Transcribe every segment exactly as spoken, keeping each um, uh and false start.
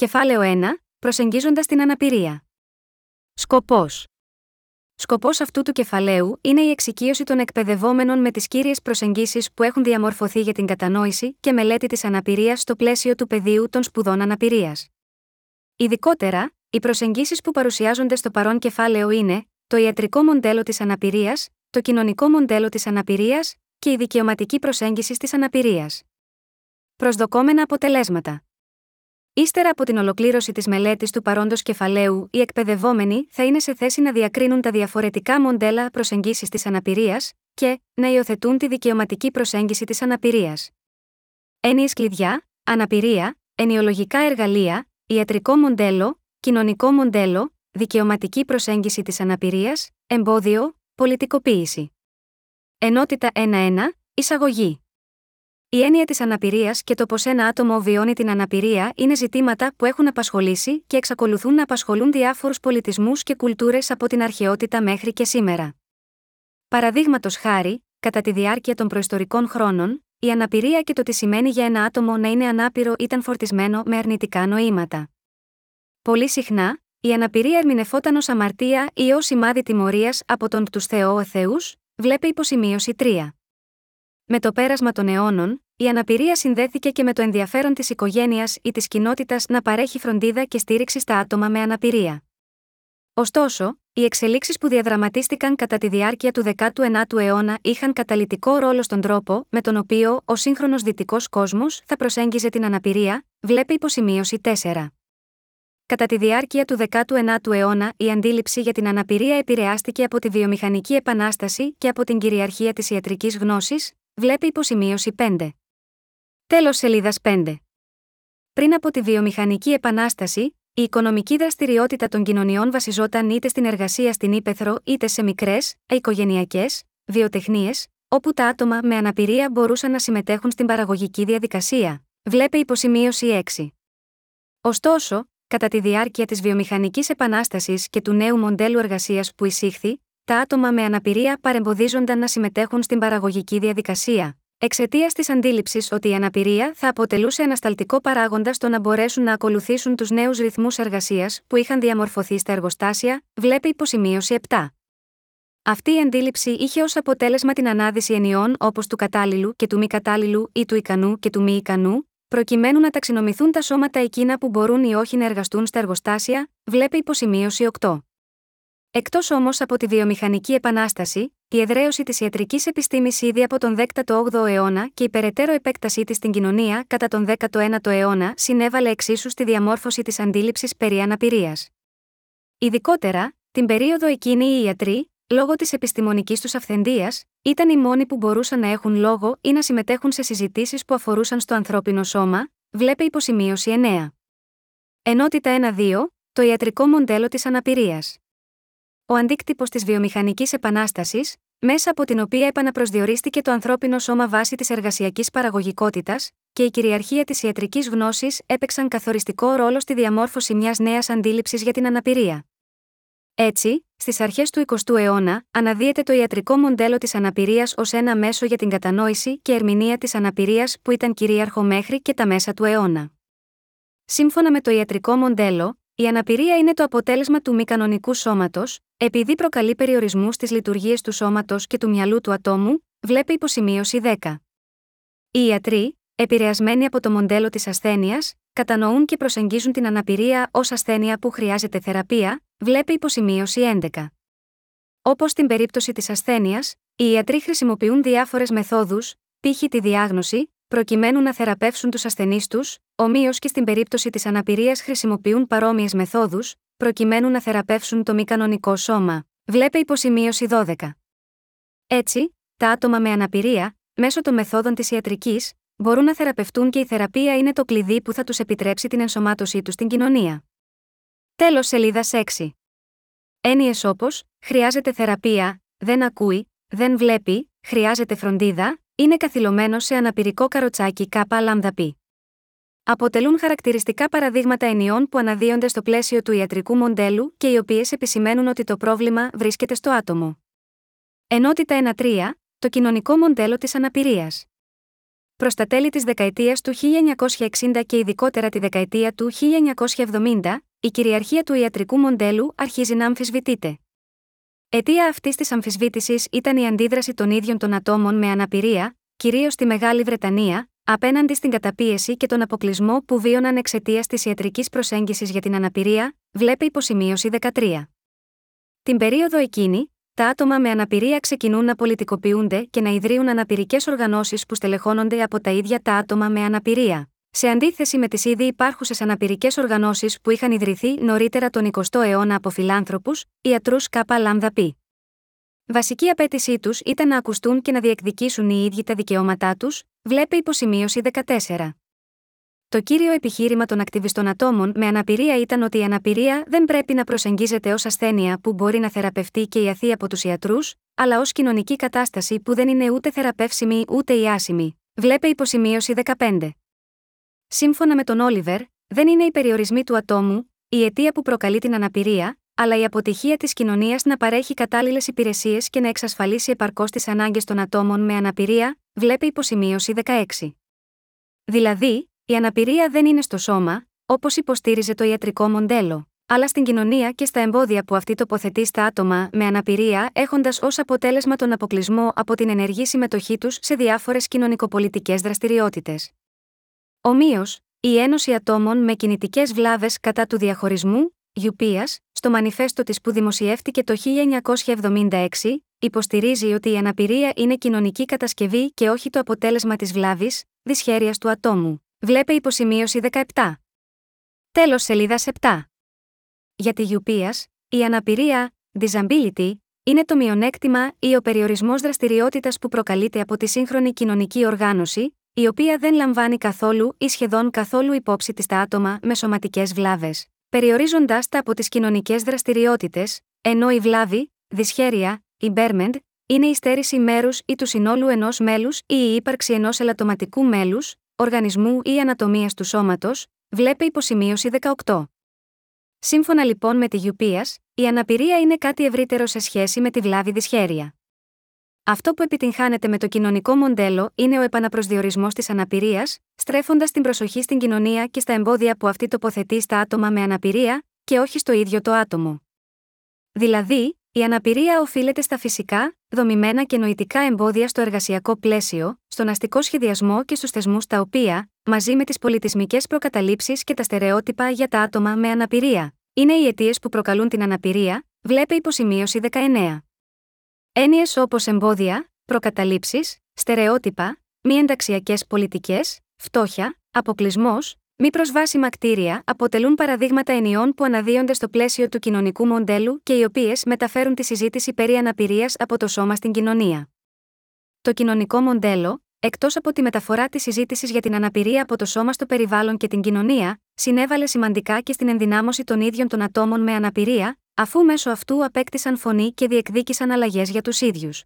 Κεφάλαιο ένα. Προσεγγίζοντας την αναπηρία. Σκοπός. Σκοπός αυτού του κεφαλαίου είναι η εξοικείωση των εκπαιδευόμενων με τις κύριες προσεγγίσεις που έχουν διαμορφωθεί για την κατανόηση και μελέτη της αναπηρίας στο πλαίσιο του πεδίου των σπουδών αναπηρίας. Ειδικότερα, οι προσεγγίσεις που παρουσιάζονται στο παρόν κεφάλαιο είναι το ιατρικό μοντέλο της αναπηρίας, το κοινωνικό μοντέλο της αναπηρίας και η δικαιωματική προσέγγιση της αναπηρίας. Προσδοκόμενα αποτελέσματα. Ύστερα από την ολοκλήρωση της μελέτης του παρόντος κεφαλαίου, οι εκπαιδευόμενοι θα είναι σε θέση να διακρίνουν τα διαφορετικά μοντέλα προσεγγίσεις της αναπηρίας και να υιοθετούν τη δικαιωματική προσέγγιση της αναπηρίας. Έννοιες κλειδιά: αναπηρία, ενοιολογικά εργαλεία, ιατρικό μοντέλο, κοινωνικό μοντέλο, δικαιωματική προσέγγιση της αναπηρίας, εμπόδιο, πολιτικοποίηση. Ενότητα ένα ένα. Εισαγωγή. Η έννοια της αναπηρίας και το πώς ένα άτομο βιώνει την αναπηρία είναι ζητήματα που έχουν απασχολήσει και εξακολουθούν να απασχολούν διάφορους πολιτισμούς και κουλτούρες από την αρχαιότητα μέχρι και σήμερα. Παραδείγματος χάρη, κατά τη διάρκεια των προϊστορικών χρόνων, η αναπηρία και το τι σημαίνει για ένα άτομο να είναι ανάπηρο ήταν φορτισμένο με αρνητικά νοήματα. Πολύ συχνά, η αναπηρία ερμηνευόταν ως αμαρτία ή ως σημάδι τιμωρίας από τον τους Θεό Θεούς, βλέπε υποσημείωση τρία. Με το πέρασμα των αιώνων, η αναπηρία συνδέθηκε και με το ενδιαφέρον της οικογένειας ή της κοινότητας να παρέχει φροντίδα και στήριξη στα άτομα με αναπηρία. Ωστόσο, οι εξελίξεις που διαδραματίστηκαν κατά τη διάρκεια του δέκατου ενάτου αιώνα είχαν καταλυτικό ρόλο στον τρόπο με τον οποίο ο σύγχρονος δυτικός κόσμος θα προσέγγιζε την αναπηρία, βλέπει υποσημείωση τέσσερα. Κατά τη διάρκεια του δέκατου ενάτου αιώνα, η αντίληψη για την αναπηρία επηρεάστηκε από τη βιομηχανική επανάσταση και από την κυριαρχία της ιατρικής γνώσης, βλέπει υποσημείωση πέντε. Τέλος σελίδας πέντε. Πριν από τη βιομηχανική επανάσταση, η οικονομική δραστηριότητα των κοινωνιών βασιζόταν είτε στην εργασία στην ύπαιθρο είτε σε μικρές, οικογενειακές, βιοτεχνίες, όπου τα άτομα με αναπηρία μπορούσαν να συμμετέχουν στην παραγωγική διαδικασία, βλέπει υποσημείωση έξι. Ωστόσο, κατά τη διάρκεια της βιομηχανικής επανάστασης και του νέου μοντέλου εργασίας που εισήχθη, τα άτομα με αναπηρία παρεμποδίζονταν να συμμετέχουν στην παραγωγική διαδικασία, εξαιτίας της αντίληψης ότι η αναπηρία θα αποτελούσε ανασταλτικό παράγοντα στο να μπορέσουν να ακολουθήσουν τους νέους ρυθμούς εργασίας που είχαν διαμορφωθεί στα εργοστάσια, βλέπει υποσημείωση επτά. Αυτή η αντίληψη είχε ως αποτέλεσμα την ανάδυση ενιών όπως του κατάλληλου και του μη κατάλληλου ή του ικανού και του μη ικανού, προκειμένου να ταξινομηθούν τα σώματα εκείνα που μπορούν ή όχι να εργαστούν στα εργοστάσια, βλέπει υποσημείωση οκτώ. Εκτός όμως από τη βιομηχανική επανάσταση, η εδραίωση της ιατρικής επιστήμης ήδη από τον δέκατο όγδοο αιώνα και η περαιτέρω επέκτασή της στην κοινωνία κατά τον δέκατο ένατο αιώνα συνέβαλε εξίσου στη διαμόρφωση της αντίληψης περί αναπηρίας. Ειδικότερα, την περίοδο εκείνη οι ιατροί, λόγω της επιστημονικής τους αυθεντίας, ήταν οι μόνοι που μπορούσαν να έχουν λόγο ή να συμμετέχουν σε συζητήσεις που αφορούσαν στο ανθρώπινο σώμα, βλέπει υποσημείωση εννέα. Ενότητα ένα δύο. Το ιατρικό μοντέλο της αναπηρίας. Ο αντίκτυπος της βιομηχανικής επανάστασης, μέσα από την οποία επαναπροσδιορίστηκε το ανθρώπινο σώμα βάσει της εργασιακής παραγωγικότητας, και η κυριαρχία της ιατρικής γνώσης έπαιξαν καθοριστικό ρόλο στη διαμόρφωση μιας νέας αντίληψης για την αναπηρία. Έτσι, στις αρχές του εικοστού αιώνα, αναδύεται το ιατρικό μοντέλο της αναπηρίας ως ένα μέσο για την κατανόηση και ερμηνεία της αναπηρίας που ήταν κυρίαρχο μέχρι και τα μέσα του αιώνα. Σύμφωνα με το ιατρικό μοντέλο, η αναπηρία είναι το αποτέλεσμα του μη κανονικού σώματος, επειδή προκαλεί περιορισμούς στις λειτουργίες του σώματος και του μυαλού του ατόμου, βλέπει υποσημείωση δέκα. Οι ιατροί, επηρεασμένοι από το μοντέλο της ασθένειας, κατανοούν και προσεγγίζουν την αναπηρία ως ασθένεια που χρειάζεται θεραπεία, βλέπει υποσημείωση έντεκα. Όπως στην περίπτωση της ασθένειας, οι ιατροί χρησιμοποιούν διάφορες μεθόδους, π.χ. τη διάγνωση, προκειμένου να θεραπεύσουν τους ασθενείς τους, ομοίως και στην περίπτωση της αναπηρίας χρησιμοποιούν παρόμοιες μεθόδους, προκειμένου να θεραπεύσουν το μη κανονικό σώμα, βλέπει υποσημείωση δώδεκα. Έτσι, τα άτομα με αναπηρία, μέσω των μεθόδων της ιατρικής, μπορούν να θεραπευτούν και η θεραπεία είναι το κλειδί που θα τους επιτρέψει την ενσωμάτωσή τους στην κοινωνία. Τέλος σελίδας έξι. Έννοιες όπως χρειάζεται θεραπεία, δεν ακούει, δεν βλέπει, χρειάζεται φροντίδα, είναι καθυλωμένο σε αναπηρικό καροτσάκι κάπα λάμδα πι. Αποτελούν χαρακτηριστικά παραδείγματα ενιών που αναδύονται στο πλαίσιο του ιατρικού μοντέλου και οι οποίες επισημαίνουν ότι το πρόβλημα βρίσκεται στο άτομο. Ενότητα ένα τρία. Το κοινωνικό μοντέλο της αναπηρίας. προς τα τέλη της δεκαετίας του χίλια εννιακόσια εξήντα και ειδικότερα τη δεκαετία του χίλια εννιακόσια εβδομήντα, η κυριαρχία του ιατρικού μοντέλου αρχίζει να αμφισβητείται. Αιτία αυτής της αμφισβήτησης ήταν η αντίδραση των ίδιων των ατόμων με αναπηρία, κυρίως στη Μεγάλη Βρετανία, απέναντι στην καταπίεση και τον αποκλεισμό που βίωναν εξαιτίας της ιατρικής προσέγγισης για την αναπηρία, βλέπει υποσημείωση δεκατρία. Την περίοδο εκείνη, τα άτομα με αναπηρία ξεκινούν να πολιτικοποιούνται και να ιδρύουν αναπηρικές οργανώσεις που στελεχώνονται από τα ίδια τα άτομα με αναπηρία. Σε αντίθεση με τις ήδη υπάρχουσες αναπηρικές οργανώσεις που είχαν ιδρυθεί νωρίτερα τον εικοστό αιώνα από φιλάνθρωπους, ιατρούς ΚΛΠ. Βασική απέτησή τους ήταν να ακουστούν και να διεκδικήσουν οι ίδιοι τα δικαιώματά τους, βλέπει υποσημείωση δεκατέσσερα. Το κύριο επιχείρημα των ακτιβιστών ατόμων με αναπηρία ήταν ότι η αναπηρία δεν πρέπει να προσεγγίζεται ως ασθένεια που μπορεί να θεραπευτεί και ιαθεί από τους ιατρούς, αλλά ως κοινωνική κατάσταση που δεν είναι ούτε θεραπεύσιμη ούτε ιάσιμη, βλέπει υποσημείωση δεκαπέντε. Σύμφωνα με τον Όλιβερ, δεν είναι οι περιορισμοί του ατόμου η αιτία που προκαλεί την αναπηρία, αλλά η αποτυχία της κοινωνίας να παρέχει κατάλληλες υπηρεσίες και να εξασφαλίσει επαρκώς τις ανάγκες των ατόμων με αναπηρία, βλέπει υποσημείωση δεκαέξι. Δηλαδή, η αναπηρία δεν είναι στο σώμα, όπως υποστήριζε το ιατρικό μοντέλο, αλλά στην κοινωνία και στα εμπόδια που αυτή τοποθετεί στα άτομα με αναπηρία, έχοντας ως αποτέλεσμα τον αποκλεισμό από την ενεργή συμμετοχή τους σε διάφορες κοινωνικοπολιτικές δραστηριότητες. Ομοίως, η Ένωση Ατόμων με Κινητικές Βλάβες κατά του Διαχωρισμού, Γιουπίας, στο μανιφέστο της που δημοσιεύτηκε το χίλια εννιακόσια εβδομήντα έξι, υποστηρίζει ότι η αναπηρία είναι κοινωνική κατασκευή και όχι το αποτέλεσμα της βλάβης, δυσχέρειας του ατόμου. Βλέπε υποσημείωση δεκαεπτά. Τέλος σελίδας επτά. Για τη Γιουπίας, η αναπηρία, disability, είναι το μειονέκτημα ή ο περιορισμός δραστηριότητας που προκαλείται από τη σύγχρονη κοινωνική οργάνωση, η οποία δεν λαμβάνει καθόλου ή σχεδόν καθόλου υπόψη της τα άτομα με σωματικές βλάβες, περιορίζοντας τα από τις κοινωνικές δραστηριότητες, ενώ η βλάβη, δυσχέρεια, impairment, είναι η στέρηση μέρους ή του συνόλου ενός μέλους ή η ύπαρξη ενός ελαττωματικού μέλους, οργανισμού ή ανατομίας του σώματος, βλέπει υποσημείωση δεκαοκτώ. Σύμφωνα λοιπόν με τη Γιουπίας, η αναπηρία είναι κάτι ευρύτερο σε σχέση με τη βλάβη δυσχέρεια. Αυτό που επιτυγχάνεται με το κοινωνικό μοντέλο είναι ο επαναπροσδιορισμός της αναπηρίας, στρέφοντας την προσοχή στην κοινωνία και στα εμπόδια που αυτή τοποθετεί στα άτομα με αναπηρία, και όχι στο ίδιο το άτομο. Δηλαδή, η αναπηρία οφείλεται στα φυσικά, δομημένα και νοητικά εμπόδια στο εργασιακό πλαίσιο, στον αστικό σχεδιασμό και στους θεσμούς τα οποία, μαζί με τις πολιτισμικές προκαταλήψεις και τα στερεότυπα για τα άτομα με αναπηρία, είναι οι αιτίες που προκαλούν την αναπηρία, βλέπει υποσημείωση δεκαεννέα. Έννοιες όπως εμπόδια, προκαταλήψεις, στερεότυπα, μη ενταξιακές πολιτικές, φτώχεια, αποκλεισμός, μη προσβάσιμα κτίρια αποτελούν παραδείγματα ενιών που αναδύονται στο πλαίσιο του κοινωνικού μοντέλου και οι οποίες μεταφέρουν τη συζήτηση περί αναπηρίας από το σώμα στην κοινωνία. Το κοινωνικό μοντέλο, εκτός από τη μεταφορά της συζήτησης για την αναπηρία από το σώμα στο περιβάλλον και την κοινωνία, συνέβαλε σημαντικά και στην ενδυνάμωση των ίδιων των ατόμων με αναπηρία, αφού μέσω αυτού απέκτησαν φωνή και διεκδίκησαν αλλαγές για τους ίδιους.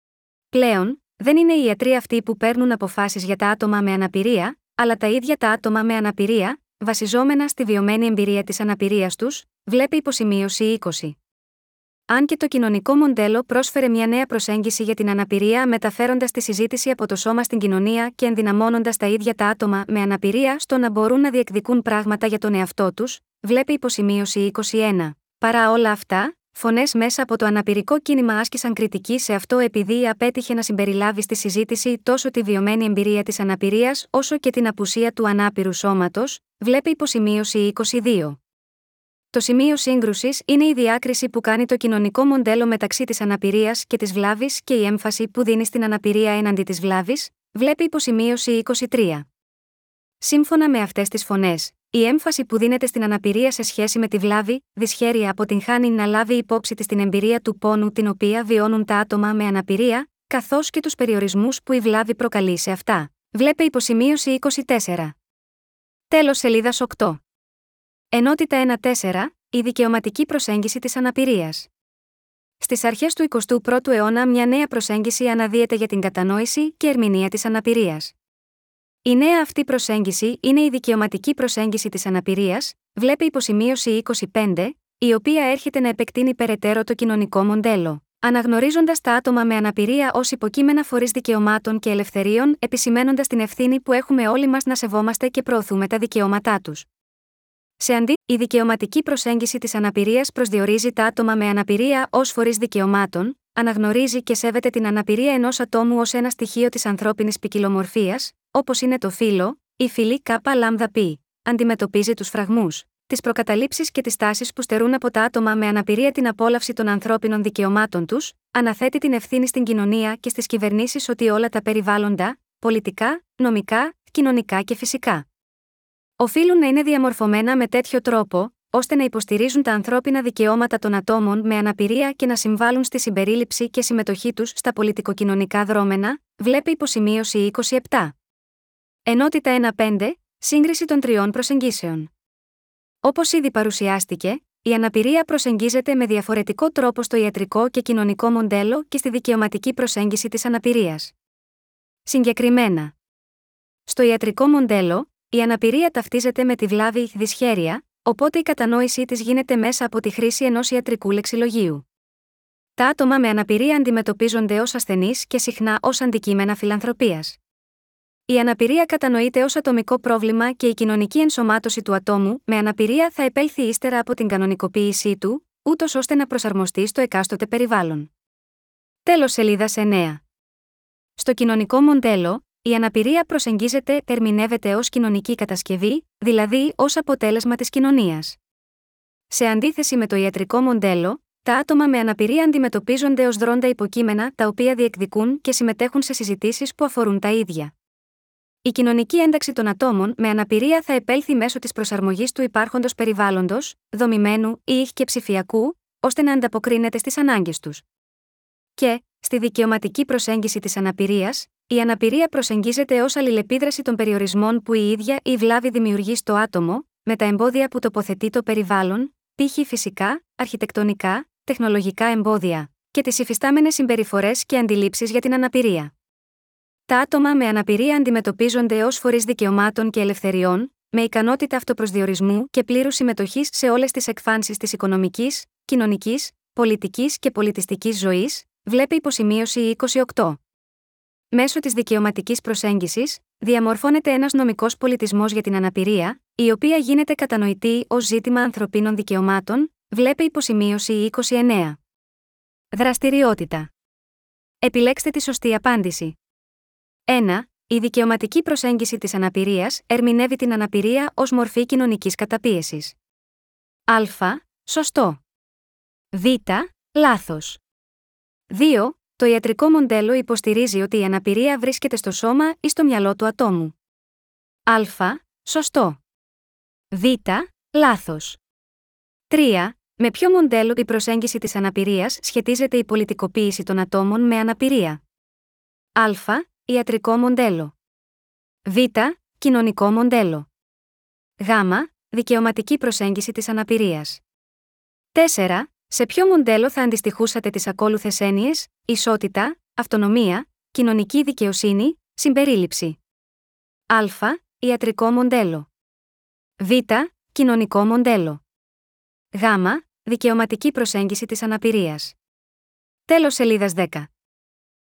Πλέον, δεν είναι οι ιατροί αυτοί που παίρνουν αποφάσεις για τα άτομα με αναπηρία, αλλά τα ίδια τα άτομα με αναπηρία, βασιζόμενα στη βιωμένη εμπειρία της αναπηρίας τους, βλέπει υποσημείωση είκοσι. Αν και το κοινωνικό μοντέλο πρόσφερε μια νέα προσέγγιση για την αναπηρία μεταφέροντας τη συζήτηση από το σώμα στην κοινωνία και ενδυναμώνοντας τα ίδια τα άτομα με αναπηρία στο να μπορούν να διεκδικούν πράγματα για τον εαυτό τους, βλέπει υποσημείωση είκοσι ένα. Παρά όλα αυτά, φωνές μέσα από το αναπηρικό κίνημα άσκησαν κριτική σε αυτό επειδή απέτυχε να συμπεριλάβει στη συζήτηση τόσο τη βιωμένη εμπειρία της αναπηρίας όσο και την απουσία του ανάπηρου σώματος, βλέπει υποσημείωση είκοσι δύο. Το σημείο σύγκρουσης είναι η διάκριση που κάνει το κοινωνικό μοντέλο μεταξύ της αναπηρίας και της βλάβης και η έμφαση που δίνει στην αναπηρία έναντι της βλάβης, βλέπει υποσημείωση είκοσι τρία. Σύμφωνα με αυτές τις φωνές, η έμφαση που δίνεται στην αναπηρία σε σχέση με τη βλάβη, δυσχέρεια αποτυγχάνει να λάβει υπόψη της την εμπειρία του πόνου την οποία βιώνουν τα άτομα με αναπηρία, καθώς και τους περιορισμούς που η βλάβη προκαλεί σε αυτά. Βλέπε υποσημείωση είκοσι τέσσερα. Τέλος σελίδας οκτώ. Ενότητα ένα τέσσερα. Η δικαιωματική προσέγγιση της αναπηρίας. Στις αρχές του εικοστού πρώτου αιώνα μια νέα προσέγγιση αναδύεται για την κατανόηση και ερμηνεία της αναπηρίας. Η νέα αυτή προσέγγιση είναι η δικαιωματική προσέγγιση της αναπηρίας, βλέπει υποσημείωση είκοσι πέντε, η οποία έρχεται να επεκτείνει περαιτέρω το κοινωνικό μοντέλο. Αναγνωρίζοντας τα άτομα με αναπηρία ως υποκείμενα φορείς δικαιωμάτων και ελευθερίων, επισημαίνοντας την ευθύνη που έχουμε όλοι μας να σεβόμαστε και προωθούμε τα δικαιώματά τους. Σε αντί, η δικαιωματική προσέγγιση της αναπηρίας προσδιορίζει τα άτομα με αναπηρία ως φορείς δικαιωμάτων, αναγνωρίζει και σέβεται την αναπηρία ενός ατόμου ως ένα στοιχείο της ανθρώπινης ποικιλομορφίας, όπως είναι το φύλο, η φυλή Κάπα Λάμδα Πι, αντιμετωπίζει τους φραγμούς, τις προκαταλήψεις και τις τάσεις που στερούν από τα άτομα με αναπηρία την απόλαυση των ανθρώπινων δικαιωμάτων τους, αναθέτει την ευθύνη στην κοινωνία και στις κυβερνήσεις ότι όλα τα περιβάλλοντα, πολιτικά, νομικά, κοινωνικά και φυσικά, οφείλουν να είναι διαμορφωμένα με τέτοιο τρόπο, ώστε να υποστηρίζουν τα ανθρώπινα δικαιώματα των ατόμων με αναπηρία και να συμβάλλουν στη συμπερίληψη και συμμετοχή τους στα πολιτικοκοινωνικά δρόμενα, βλέπει υποσημείωση είκοσι επτά. Ενότητα ένα πέντε, σύγκριση των τριών προσεγγίσεων. Όπως ήδη παρουσιάστηκε, η αναπηρία προσεγγίζεται με διαφορετικό τρόπο στο ιατρικό και κοινωνικό μοντέλο και στη δικαιωματική προσέγγιση της αναπηρίας. Συγκεκριμένα, στο ιατρικό μοντέλο, η αναπηρία ταυτίζεται με τη βλάβη ή δυσχέρεια, οπότε η κατανόησή της γίνεται μέσα από τη χρήση ενός ιατρικού λεξιλογίου. Τα άτομα με αναπηρία αντιμετωπίζονται ως ασθενείς και συχνά ως αντικείμενα φιλανθρωπίας. Η αναπηρία κατανοείται ως ατομικό πρόβλημα και η κοινωνική ενσωμάτωση του ατόμου με αναπηρία θα επέλθει ύστερα από την κανονικοποίησή του, ούτως ώστε να προσαρμοστεί στο εκάστοτε περιβάλλον. Τέλος σελίδας εννέα. Στο κοινωνικό μοντέλο, η αναπηρία προσεγγίζεται, ερμηνεύεται ως κοινωνική κατασκευή, δηλαδή ως αποτέλεσμα της κοινωνίας. Σε αντίθεση με το ιατρικό μοντέλο, τα άτομα με αναπηρία αντιμετωπίζονται ως δρόντα υποκείμενα τα οποία διεκδικούν και συμμετέχουν σε συζητήσεις που αφορούν τα ίδια. Η κοινωνική ένταξη των ατόμων με αναπηρία θα επέλθει μέσω της προσαρμογής του υπάρχοντος περιβάλλοντος, δομημένου ή και ψηφιακού, ώστε να ανταποκρίνεται στις ανάγκες τους. Και, στη δικαιωματική προσέγγιση της αναπηρίας, η αναπηρία προσεγγίζεται ως αλληλεπίδραση των περιορισμών που η ίδια η βλάβη δημιουργεί στο άτομο, με τα εμπόδια που τοποθετεί το περιβάλλον, π.χ. φυσικά, αρχιτεκτονικά, τεχνολογικά εμπόδια, και τις υφιστάμενες συμπεριφορές και αντιλήψεις για την αναπηρία. Τα άτομα με αναπηρία αντιμετωπίζονται ως φορείς δικαιωμάτων και ελευθεριών, με ικανότητα αυτοπροσδιορισμού και πλήρους συμμετοχής σε όλες τις εκφάνσεις της οικονομικής, κοινωνικής, πολιτικής και πολιτιστικής ζωής, βλέπει υποσημείωση είκοσι οκτώ. Μέσω της δικαιωματικής προσέγγισης, διαμορφώνεται ένας νομικός πολιτισμός για την αναπηρία, η οποία γίνεται κατανοητή ως ζήτημα ανθρωπίνων δικαιωμάτων, βλέπει υποσημείωση είκοσι εννέα. Δραστηριότητα. Επιλέξτε τη σωστή απάντηση. ένα. Η δικαιωματική προσέγγιση της αναπηρίας ερμηνεύει την αναπηρία ως μορφή κοινωνικής καταπίεσης. Α. Σωστό. Β. Λάθος. δύο. Το ιατρικό μοντέλο υποστηρίζει ότι η αναπηρία βρίσκεται στο σώμα ή στο μυαλό του ατόμου. Α. Σωστό. Β. Λάθος. τρία. Με ποιο μοντέλο η προσέγγιση της αναπηρίας σχετίζεται η πολιτικοποίηση των ατόμων με αναπηρία. Α. Ιατρικό μοντέλο. Β. Κοινωνικό μοντέλο. Γ. Δικαιωματική προσέγγιση της αναπηρίας. τέσσερα. Σε ποιο μοντέλο θα αντιστοιχούσατε τις ακόλουθες έννοιες: ισότητα, αυτονομία, κοινωνική δικαιοσύνη, συμπερίληψη. Α. Ιατρικό μοντέλο. Β. Κοινωνικό μοντέλο. Γ. Δικαιωματική προσέγγιση της αναπηρίας. Τέλος σελίδας δέκα.